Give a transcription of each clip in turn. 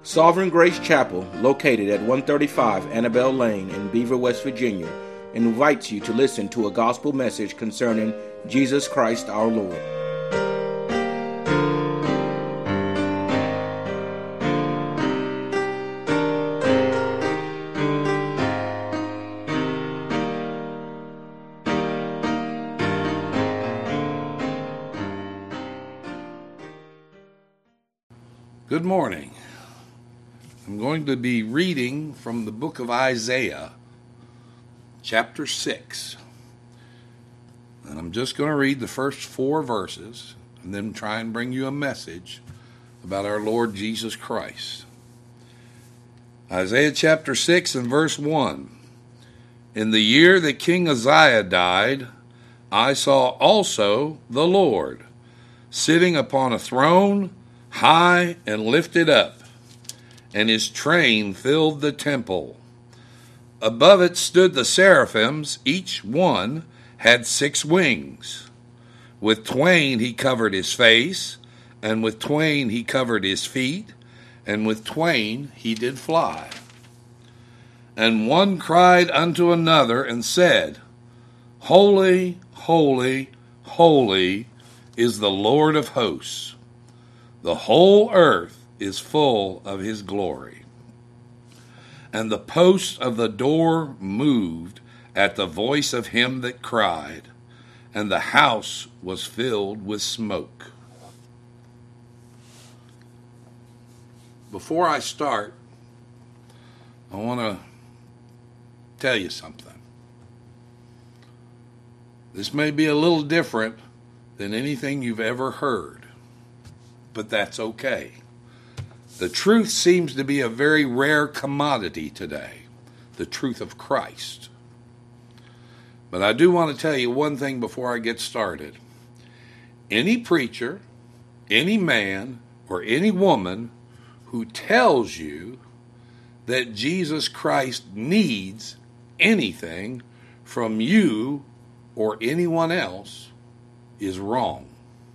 Sovereign Grace Chapel, located at 135 Annabelle Lane in Beaver, West Virginia, invites you to listen to a gospel message concerning Jesus Christ our Lord. Good morning. I'm going to be reading from the book of Isaiah, chapter 6. And I'm just going to read the first 4 verses and then try and bring you a message about our Lord Jesus Christ. Isaiah chapter 6 and verse 1. In the year that King Uzziah died, I saw also the Lord sitting upon a throne, high and lifted up, and his train filled the temple. Above it stood the seraphims, each one had 6 wings. With twain he covered his face, and with twain he covered his feet, and with twain he did fly. And one cried unto another and said, Holy, holy, holy is the Lord of hosts. The whole earth is full of his glory. And the posts of the door moved at the voice of him that cried, and the house was filled with smoke. Before I start, I want to tell you something. This may be a little different than anything you've ever heard, but that's okay. The truth seems to be a very rare commodity today, the truth of Christ. But I do want to tell you one thing before I get started. Any preacher, any man, or any woman who tells you that Jesus Christ needs anything from you or anyone else is wrong.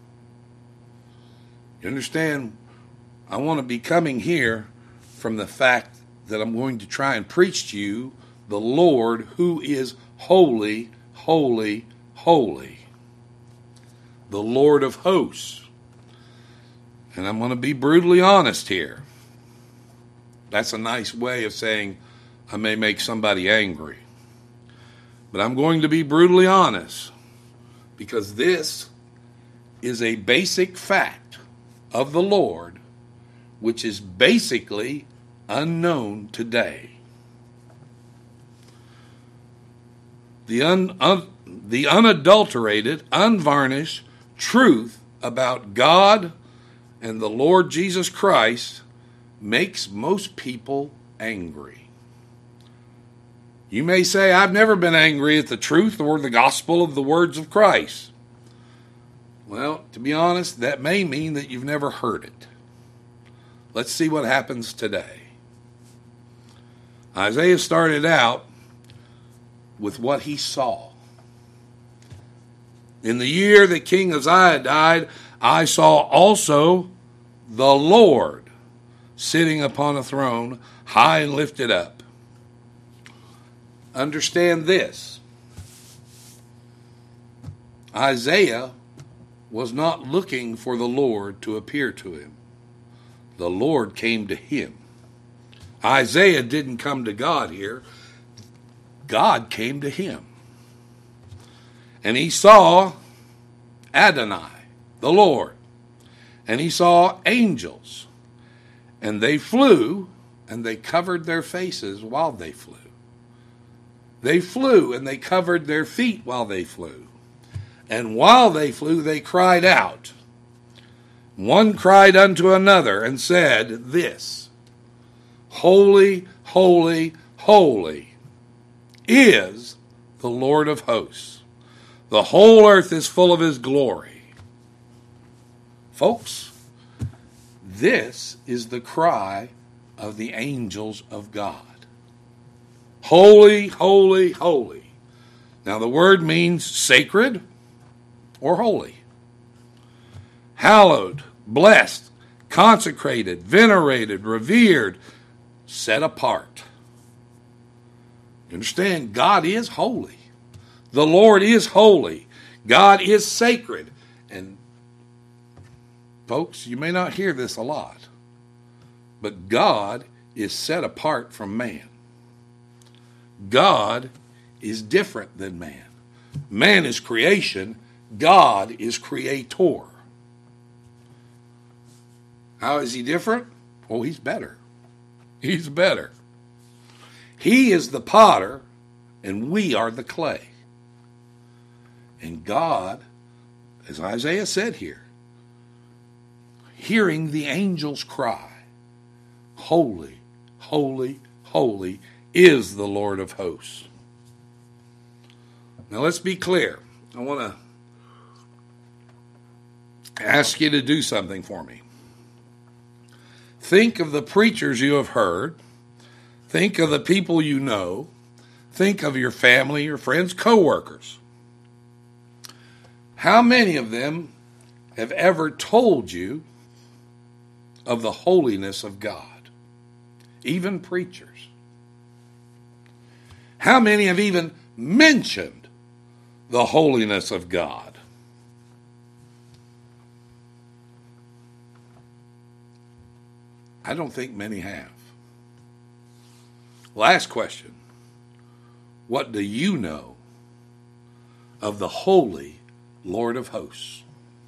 You understand? I want to be coming here from the fact that I'm going to try and preach to you the Lord who is holy, holy, holy. The Lord of hosts. And I'm going to be brutally honest here. That's a nice way of saying I may make somebody angry. But I'm going to be brutally honest because this is a basic fact of the Lord which is basically unknown today. The unadulterated, unvarnished truth about God and the Lord Jesus Christ makes most people angry. You may say, I've never been angry at the truth or the gospel of the words of Christ. Well, to be honest, that may mean that you've never heard it. Let's see what happens today. Isaiah started out with what he saw. In the year that King Uzziah died, I saw also the Lord sitting upon a throne, high and lifted up. Understand this. Isaiah was not looking for the Lord to appear to him. The Lord came to him. Isaiah didn't come to God here. God came to him. And he saw Adonai, the Lord. And he saw angels. And they flew, and they covered their faces while they flew. They flew, and they covered their feet while they flew. And while they flew, they cried out. One cried unto another and said this, Holy, holy, holy is the Lord of hosts. The whole earth is full of his glory. Folks, this is the cry of the angels of God. Holy, holy, holy. Now the word means sacred or holy. Hallowed, blessed, consecrated, venerated, revered, set apart. You understand? God is holy. The Lord is holy. God is sacred. And folks, you may not hear this a lot, but God is set apart from man. God is different than man. Man is creation. God is creator. How is he different? Oh, he's better. He's better. He is the potter, and we are the clay. And God, as Isaiah said here, hearing the angels cry, holy, holy, holy is the Lord of hosts. Now let's be clear. I want to ask you to do something for me. Think of the preachers you have heard. Think of the people you know. Think of your family, your friends, co-workers. How many of them have ever told you of the holiness of God? Even preachers. How many have even mentioned the holiness of God? I don't think many have. Last question. What do you know of the holy Lord of hosts?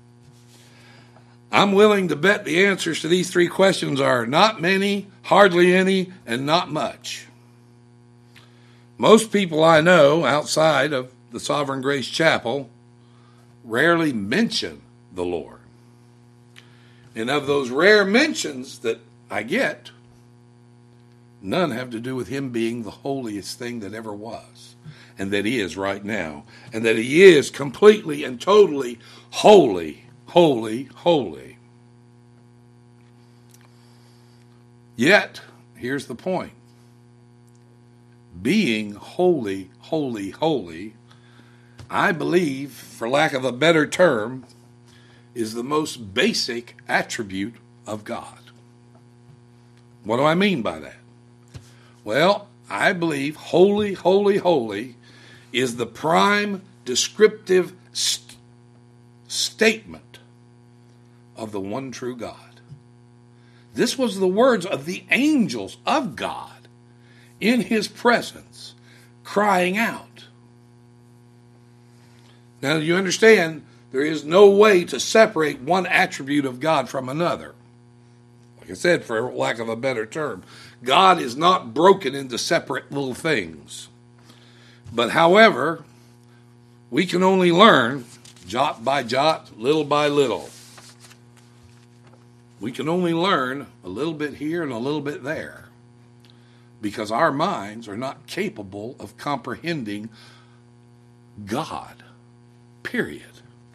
I'm willing to bet the answers to these three questions are not many, hardly any, and not much. Most people I know outside of the Sovereign Grace Chapel rarely mention the Lord. And of those rare mentions that I get, none have to do with him being the holiest thing that ever was, and that he is right now, and that he is completely and totally holy, holy, holy. Yet, here's the point. Being holy, holy, holy, I believe, for lack of a better term, is the most basic attribute of God. What do I mean by that? Well, I believe holy, holy, holy is the prime descriptive statement of the one true God. This was the words of the angels of God in his presence, crying out. Now, you understand, there is no way to separate one attribute of God from another. Like I said, for lack of a better term, God is not broken into separate little things. But however, we can only learn jot by jot, little by little. We can only learn a little bit here and a little bit there, because our minds are not capable of comprehending God, period.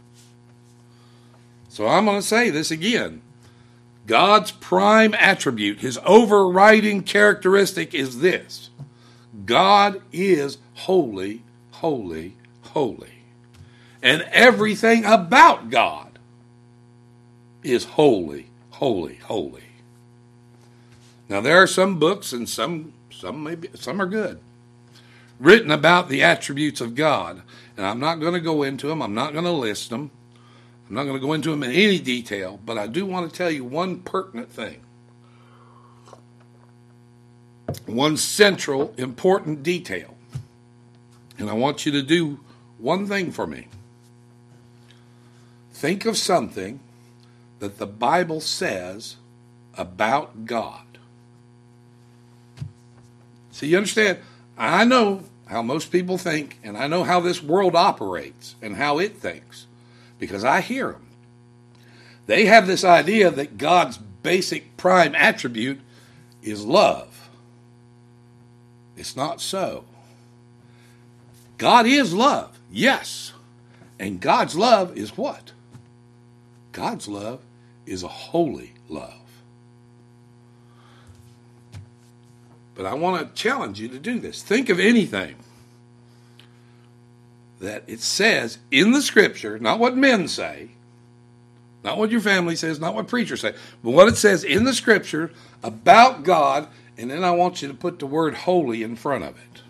So I'm going to say this again. God's prime attribute, his overriding characteristic is this. God is holy, holy, holy. And everything about God is holy, holy, holy. Now there are some books, and some are good, written about the attributes of God. And I'm not going to go into them. I'm not going to list them. I'm not going to go into them in any detail, but I do want to tell you one pertinent thing. One central, important detail. And I want you to do one thing for me. Think of something that the Bible says about God. See, you understand? I know how most people think, and I know how this world operates and how it thinks, because I hear them. They have this idea that God's basic prime attribute is love. It's not so. God is love, yes. And God's love is what? God's love is a holy love. But I want to challenge you to do this. Think of anything that it says in the Scripture, not what men say, Not what your family says, not what preachers say, but what it says in the Scripture about God, and then I want you to put the word holy in front of it.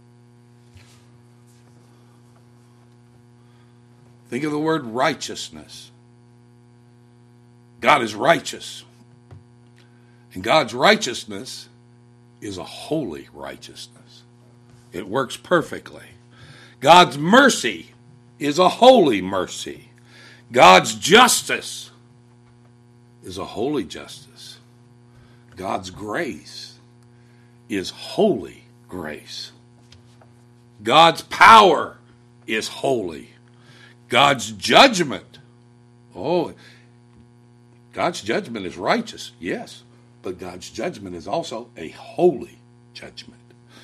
Think of the word righteousness. God is righteous. And God's righteousness is a holy righteousness. It works perfectly. God's mercy is a holy mercy. God's justice is a holy justice. God's grace is holy grace. God's power is holy. God's judgment, God's judgment is righteous, yes, but God's judgment is also a holy judgment.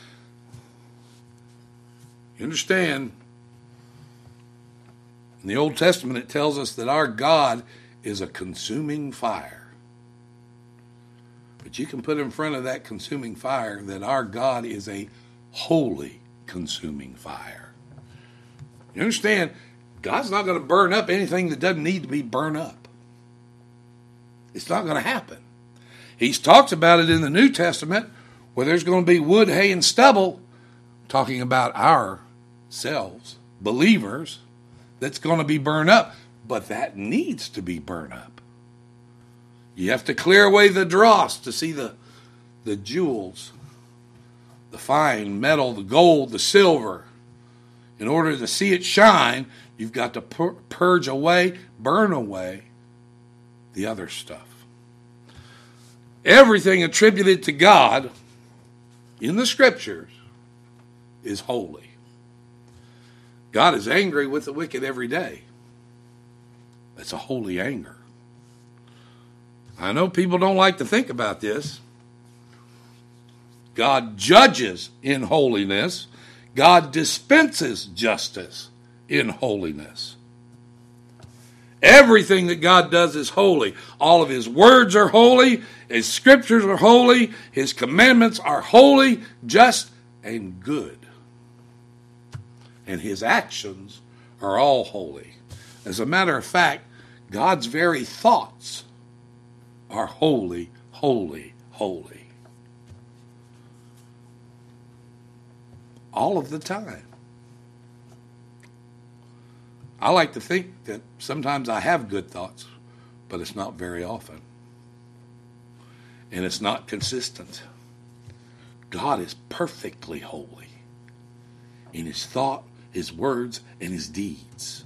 You understand? In the Old Testament, it tells us that our God is a consuming fire. But you can put in front of that consuming fire that our God is a holy consuming fire. You understand? God's not going to burn up anything that doesn't need to be burned up. It's not going to happen. He's talked about it in the New Testament where there's going to be wood, hay, and stubble, talking about ourselves, believers, that's going to be burned up. But that needs to be burned up. You have to clear away the dross to see the jewels, the fine metal, the gold, the silver. In order to see it shine, you've got to purge away, burn away the other stuff. Everything attributed to God in the Scriptures is holy. God is angry with the wicked every day. That's a holy anger. I know people don't like to think about this. God judges in holiness. God dispenses justice in holiness. Everything that God does is holy. All of his words are holy. His scriptures are holy. His commandments are holy, just, and good. And his actions are all holy. As a matter of fact, God's very thoughts are holy, holy, holy. All of the time. I like to think that sometimes I have good thoughts, but it's not very often. And it's not consistent. God is perfectly holy in his thought, his words, and his deeds.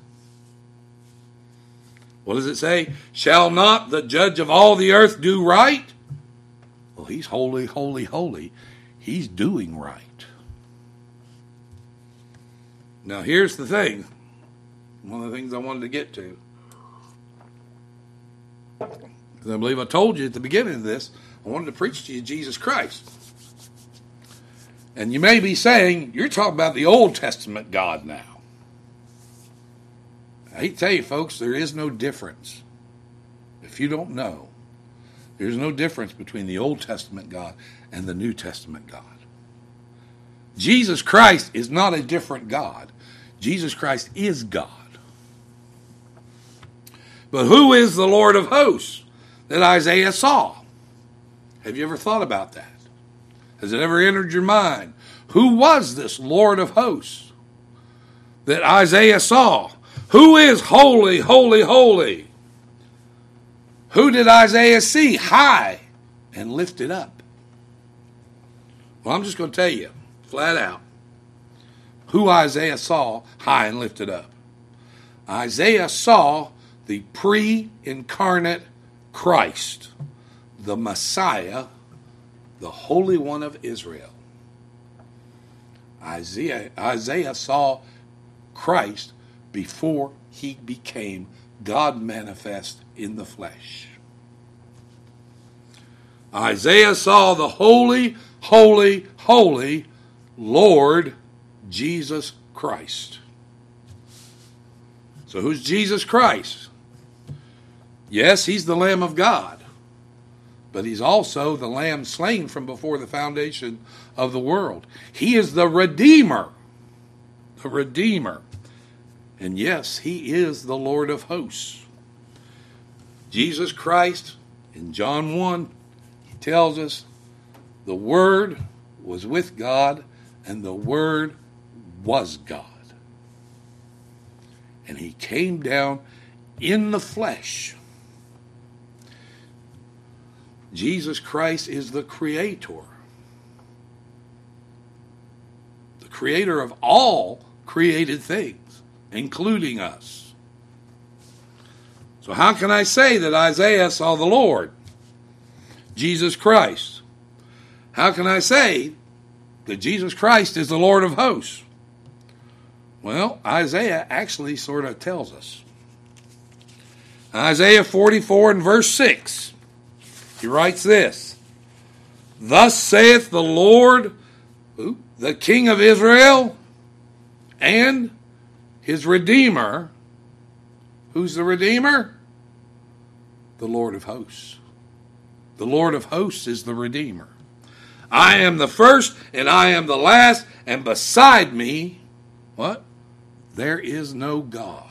What does it say? Shall not the judge of all the earth do right? Well, he's holy, holy, holy. He's doing right. Now, here's the thing. One of the things I wanted to get to. Because I believe I told you at the beginning of this, I wanted to preach to you Jesus Christ. And you may be saying, you're talking about the Old Testament God now. I hate to tell you, folks, there is no difference. If you don't know, there's no difference between the Old Testament God and the New Testament God. Jesus Christ is not a different God. Jesus Christ is God. But who is the Lord of hosts that Isaiah saw? Have you ever thought about that? Has it ever entered your mind? Who was this Lord of hosts that Isaiah saw? Who is holy, holy, holy? Who did Isaiah see high and lifted up? Well, I'm just going to tell you, flat out, who Isaiah saw high and lifted up. Isaiah saw the pre-incarnate Christ, the Messiah, the Holy One of Israel. Isaiah saw Christ before he became God manifest in the flesh. Isaiah saw the holy, holy, holy Lord Jesus Christ. So who's Jesus Christ? Yes, he's the Lamb of God, but he's also the Lamb slain from before the foundation of the world. He is the Redeemer. The Redeemer. And yes, he is the Lord of hosts. Jesus Christ, in John 1, he tells us the Word was with God, and the Word was God. And he came down in the flesh. Jesus Christ is the creator of all created things, including us. So how can I say that Isaiah saw the Lord, Jesus Christ? How can I say that Jesus Christ is the Lord of hosts? Well, Isaiah actually sort of tells us. Isaiah 44 and verse 6, he writes this: Thus saith the Lord, the King of Israel, and his Redeemer. Who's the Redeemer? The Lord of hosts. The Lord of hosts is the Redeemer. I am the first and I am the last, and beside me, what? There is no God.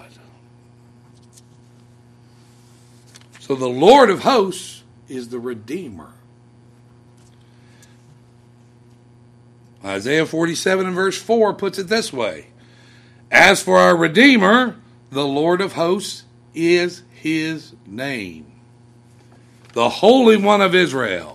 So the Lord of hosts is the Redeemer. Isaiah 47 and verse 4 puts it this way: As for our Redeemer, the Lord of hosts is his name, the Holy One of Israel.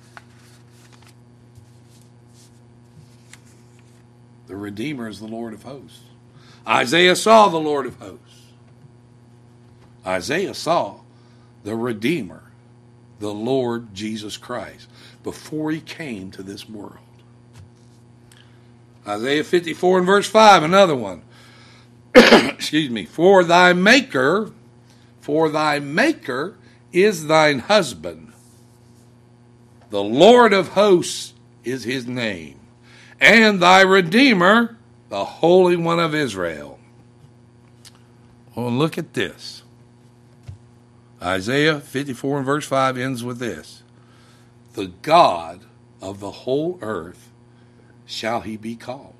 The Redeemer is the Lord of hosts. Isaiah saw the Lord of hosts. Isaiah saw the Redeemer, the Lord Jesus Christ, before he came to this world. Isaiah 54 and verse 5, another one. Excuse me. For thy Maker is thine husband. The Lord of hosts is his name. And thy Redeemer, the Holy One of Israel. Well, look at this. Isaiah 54 and verse 5 ends with this: The God of the whole earth shall he be called.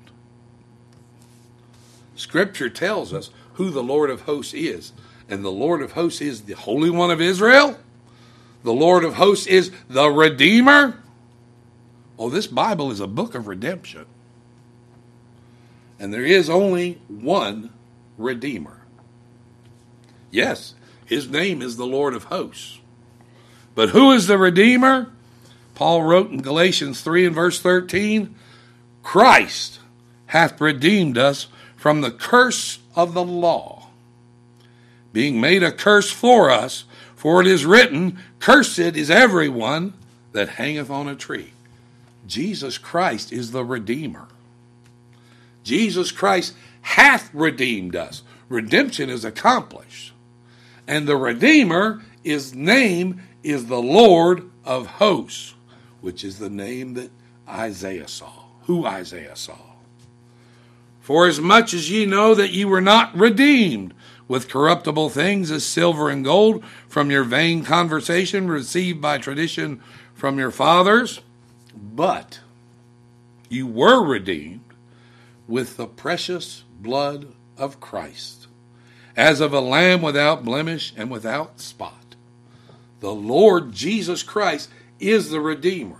Scripture tells us who the Lord of hosts is. And the Lord of hosts is the Holy One of Israel. The Lord of hosts is the Redeemer. Oh, this Bible is a book of redemption. And there is only one Redeemer. Yes, his name is the Lord of hosts. But who is the Redeemer? Paul wrote in Galatians 3 and verse 13, Christ hath redeemed us from the curse of the law, being made a curse for us, for it is written, Cursed is everyone that hangeth on a tree. Jesus Christ is the Redeemer. Jesus Christ hath redeemed us. Redemption is accomplished. And the Redeemer, his name is the Lord of hosts, which is the name that Isaiah saw, who Isaiah saw. For as much as ye know that ye were not redeemed with corruptible things as silver and gold from your vain conversation received by tradition from your fathers, but you were redeemed with the precious blood of Christ, as of a lamb without blemish and without spot. The Lord Jesus Christ is the Redeemer.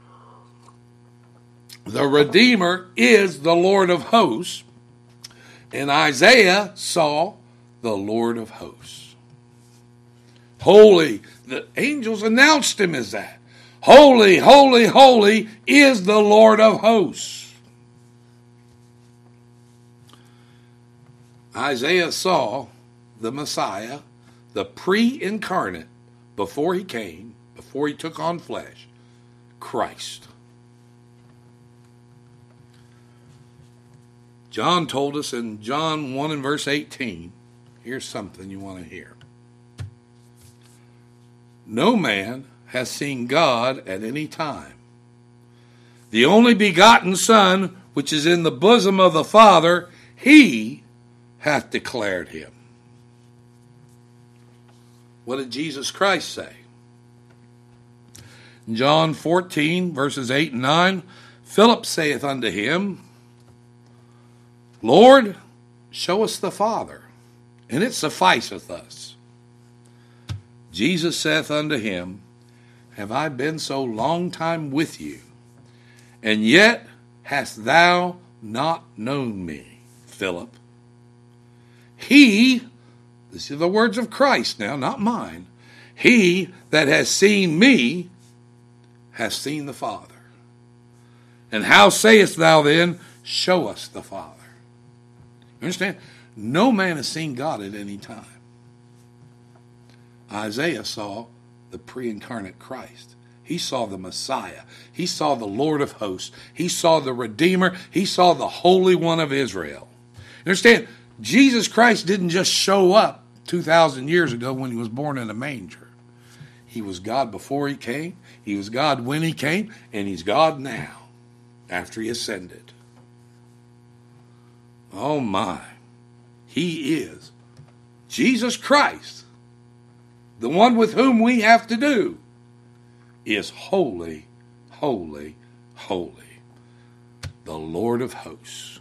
The Redeemer is the Lord of hosts, and Isaiah saw the Lord of hosts. Holy, the angels announced him as that. Holy, holy, holy is the Lord of hosts. Isaiah saw the Messiah, the pre-incarnate, before he came, before he took on flesh, Christ. John told us in John 1 and verse 18, here's something you want to hear. No man has seen God at any time. The only begotten Son, which is in the bosom of the Father, he hath declared him. What did Jesus Christ say? In John 14, verses 8 and 9, Philip saith unto him, Lord, show us the Father, and it sufficeth us. Jesus saith unto him, Have I been so long time with you, and yet hast thou not known me, Philip? He, this is the words of Christ now, not mine, he that has seen me has seen the Father. And how sayest thou then, Show us the Father? You understand? No man has seen God at any time. Isaiah saw the pre-incarnate Christ. He saw the Messiah. He saw the Lord of hosts. He saw the Redeemer. He saw the Holy One of Israel. You understand? Jesus Christ didn't just show up 2,000 years ago when he was born in a manger. He was God before he came. He was God when he came. And he's God now after he ascended. Oh my. He is Jesus Christ. The one with whom we have to do is holy, holy, holy. The Lord of hosts.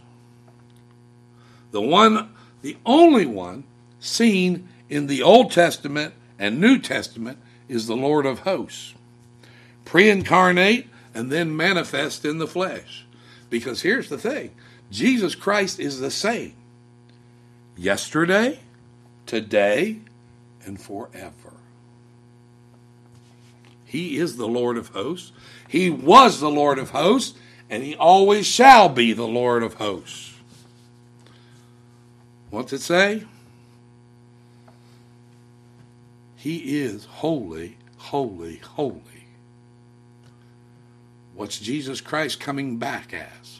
The only one seen in the Old Testament and New Testament is the Lord of hosts. Pre-incarnate and then manifest in the flesh. Because here's the thing. Jesus Christ is the same. Yesterday, today, and forever. He is the Lord of hosts. He was the Lord of hosts, and he always shall be the Lord of hosts. What's it say? He is holy, holy, holy. What's Jesus Christ coming back as?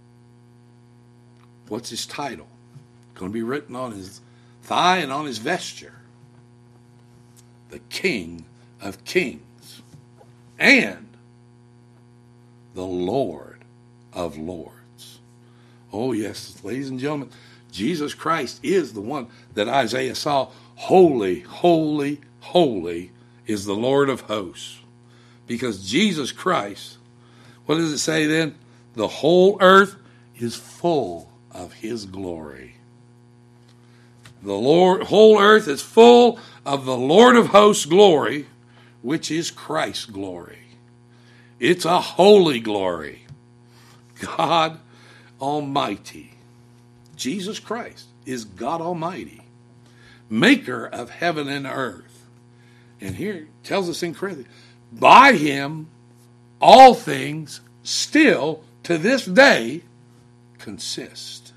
What's his title? Going to be written on his thigh and on his vesture. The King of Kings and the Lord of Lords. Oh yes, ladies and gentlemen, Jesus Christ is the one that Isaiah saw. Holy, holy, holy is the Lord of hosts. Because Jesus Christ, what does it say then? The whole earth is full of his glory. The whole earth is full of the Lord of hosts' glory, which is Christ's glory. It's a holy glory. God Almighty. Jesus Christ is God Almighty, maker of heaven and earth. And here it tells us in Corinthians, by him all things still to this day consist.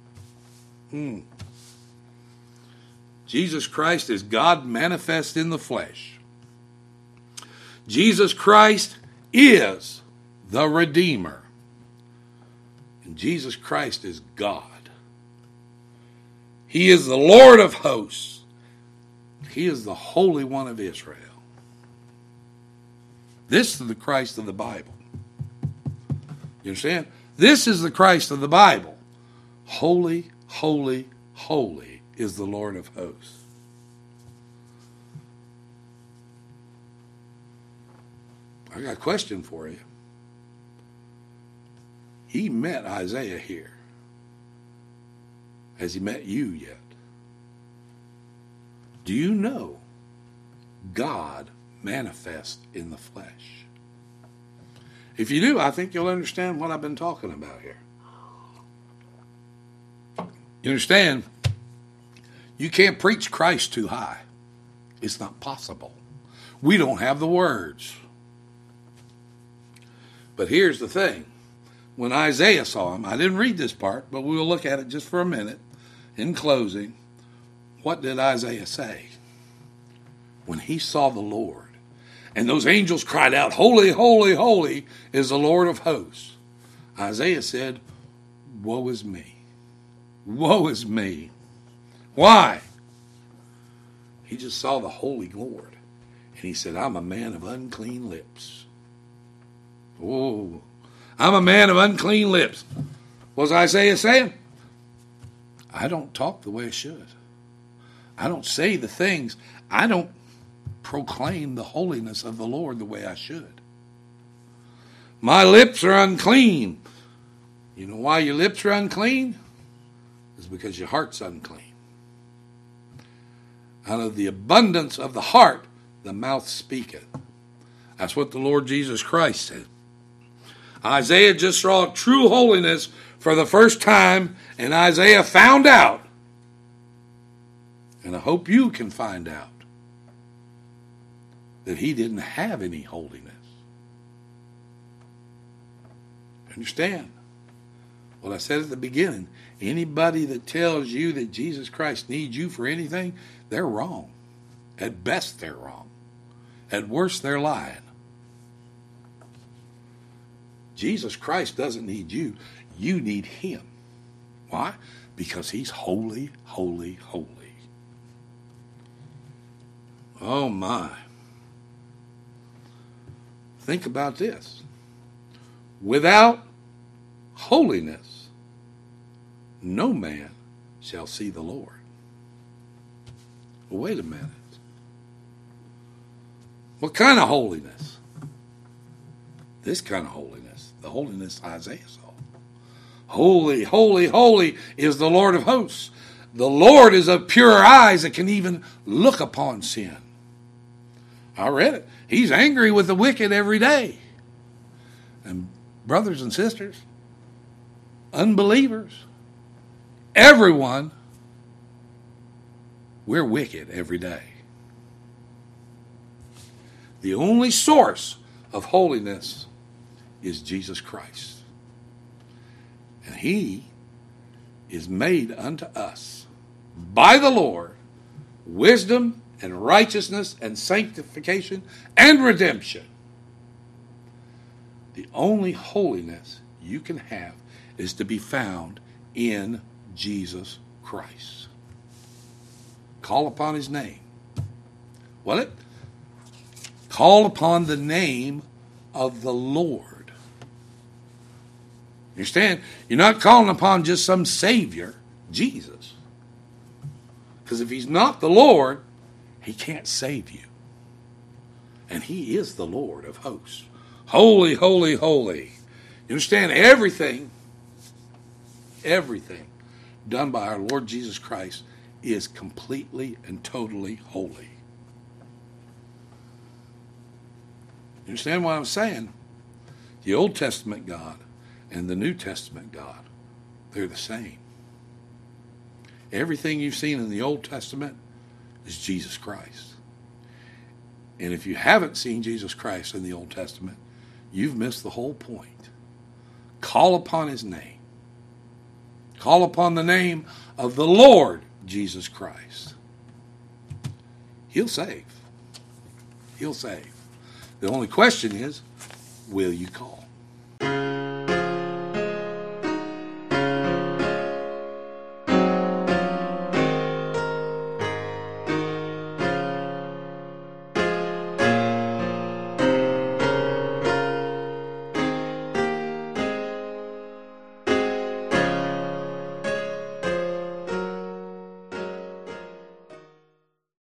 Jesus Christ is God manifest in the flesh. Jesus Christ is the Redeemer. And Jesus Christ is God. He is the Lord of hosts. He is the Holy One of Israel. This is the Christ of the Bible. You understand? This is the Christ of the Bible. Holy, holy, holy is the Lord of hosts. I got a question for you. He met Isaiah here. Has he met you yet? Do you know God manifest in the flesh? If you do, I think you'll understand what I've been talking about here. You understand? You can't preach Christ too high. It's not possible. We don't have the words. But here's the thing. When Isaiah saw him, I didn't read this part, but we will look at it just for a minute. In closing, what did Isaiah say? When he saw the Lord, and those angels cried out, Holy, holy, holy is the Lord of hosts. Isaiah said, Woe is me. Woe is me. Why? He just saw the Holy Lord. And he said, I'm a man of unclean lips. Oh, I'm a man of unclean lips. What was Isaiah saying? I don't talk the way I should. I don't say the things. I don't proclaim the holiness of the Lord the way I should. My lips are unclean. You know why your lips are unclean? It's because your heart's unclean. Out of the abundance of the heart, the mouth speaketh. That's what the Lord Jesus Christ said. Isaiah just saw true holiness for the first time, and Isaiah found out, and I hope you can find out, that he didn't have any holiness. Understand what I said at the beginning? Anybody that tells you that Jesus Christ needs you for anything, they're wrong. At best, they're wrong. At worst, they're lying. Jesus Christ doesn't need you. You need him. Why? Because he's holy, holy, holy. Oh my. Think about this. Without holiness, no man shall see the Lord. Well, wait a minute. What kind of holiness? This kind of holiness. The holiness Isaiah saw. Holy, holy, holy is the Lord of hosts. The Lord is of pure eyes that can even look upon sin. I read it. He's angry with the wicked every day. And brothers and sisters, unbelievers, everyone, we're wicked every day. The only source of holiness is Jesus Christ. And he is made unto us by the Lord wisdom and righteousness and sanctification and redemption. The only holiness you can have is to be found in Jesus Christ. Call upon his name. What? Call upon the name of the Lord. You understand? You're not calling upon just some Savior, Jesus. Because if he's not the Lord, he can't save you. And he is the Lord of hosts. Holy, holy, holy. You understand? Everything done by our Lord Jesus Christ is completely and totally holy. You understand what I'm saying? The Old Testament God and the New Testament God, they're the same. Everything you've seen in the Old Testament is Jesus Christ. And if you haven't seen Jesus Christ in the Old Testament, you've missed the whole point. Call upon his name. Call upon the name of the Lord Jesus Christ. He'll save. He'll save. The only question is, will you call?